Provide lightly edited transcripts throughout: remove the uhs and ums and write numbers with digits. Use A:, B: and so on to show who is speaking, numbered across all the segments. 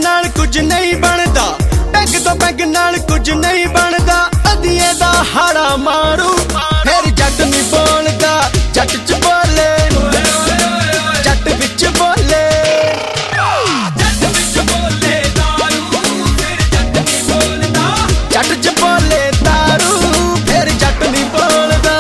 A: नाल कुछ नहीं बनदा, पैग तो पैग नाल कुछ नहीं बनदा। अदिए दा हाड़ा मारू फिर जट नहीं बोलदा, जट च बोले जट विच बोले। जट च बोले दारू फिर जट नहीं बोलदा।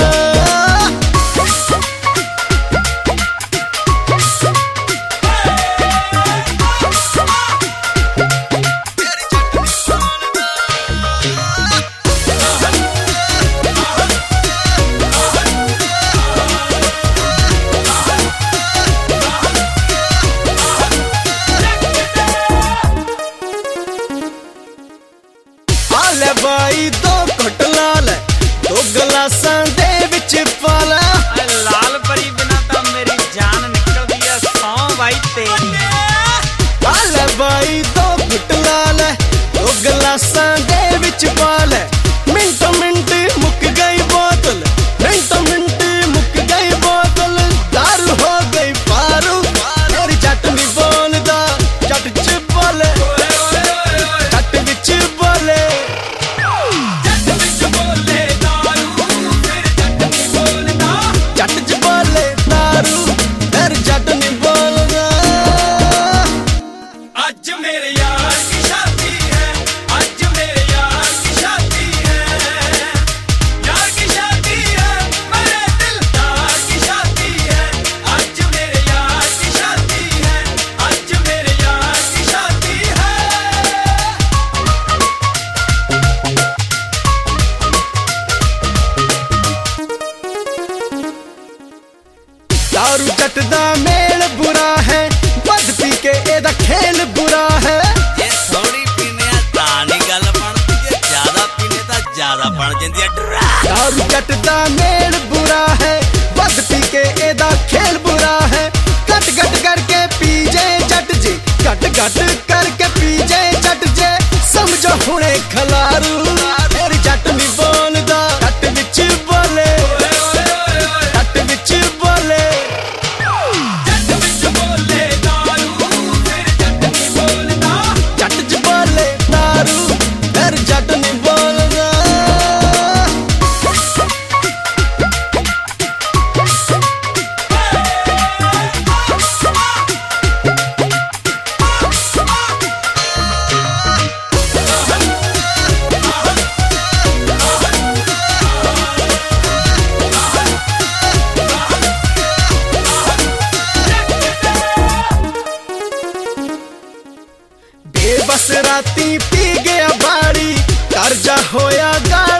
A: ले भाई दो घुट लाल दो गलासां दे विच पा ला।
B: लाल परी बिना तो मेरी जान निकलदी है सौ भाई तेरी।
A: ले भाई दो घुट लाल दो गलासां दे विच पा ले। मिंटो मिंट मुक गई बोतल, मिंटो मिंट मुक गई बोतल। दारू हो गई पारू फिर जट नहीं बोलदा, जट च बोले जट विच बोले। जट च बोले दारू फिर जट नहीं बोलदा।
B: आज मेरे यार की शादी है, आज मेरे यार की शादी है, यार की शादी है, मेरे दिलदार की शादी है। आज मेरे यार की शादी है, आज मेरे यार की शादी है।
A: दारू जट दा मेल बुरा है, बद पी के एदा खेल बुरा है।
C: जे थोड़ी पीने तानी गल बनदी जे ज्यादा पीने ता ज्यादा बन जंदी है डरा।
A: दारू जट दा मेल बुरा है, बद पी के एदा खेल बुरा है। गट गट करके पी जाए जट जे, गट गट करके पी जाए जट जे। समझो हुणे खलारू फिर जट नहीं बोलदा, जट विच बोले जट विच बोले। जट च बोले दारू फिर जट नहीं बोलदा। बेबस राती पी गया बाड़ी, कर्जा होया गाड़ी।